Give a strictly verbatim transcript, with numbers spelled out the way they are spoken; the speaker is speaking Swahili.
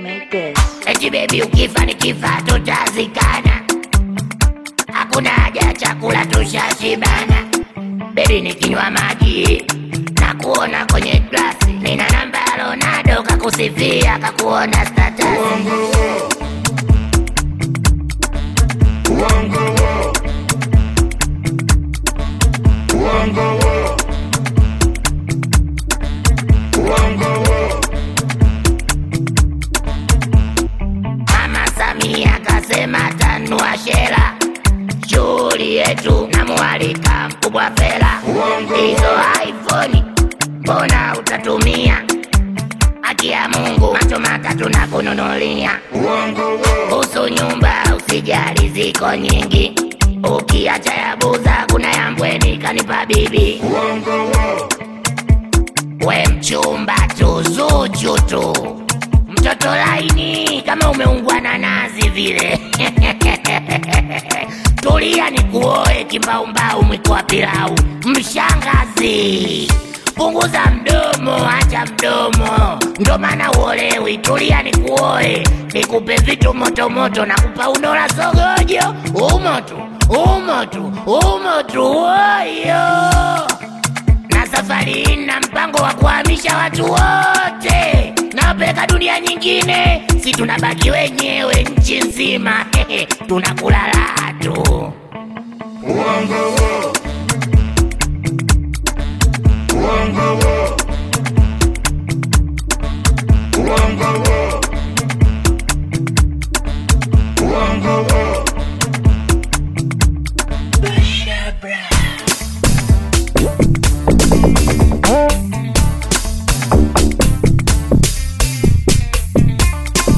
made this. Eti baby ukifa nikifa tutazikana, hakuna haja chakula tushashibana. Baby nikinywa maji na kuona kwenye glasi, nina namba ya Ronaldo kakusifia kakuona status. Mama Samia kasema tanua shela, shughuli yetu na mualika mkubwa fela. Hizo iPhone mbona utatumia? Haki ya Mungu macho matatu na kununulia. Kuhusu nyumba usijali ziko nyingi, ukiacha ya Buza kuna ya Mbweni kanipa bibi. We mchumba tu Zuchu tu, mtoto laini kama umeungwa na nazi vile. Tulia ni kuoe kimbaumbau mwiko wa pilau. Mshangazi punguza mdomo, acha mdomo, ndo maana uolewi. Tulia ni kuoe, nikupe vitu moto moto, nakupa unola sogojo. Umo tu, umo tu, umo tu, oyo. Na safari na mpango wa kuhamisha watu wote na wapeleka dunia nyingine, si tunabaki wenyewe nchi nzima. Tunakula raha tu. Wango, wango.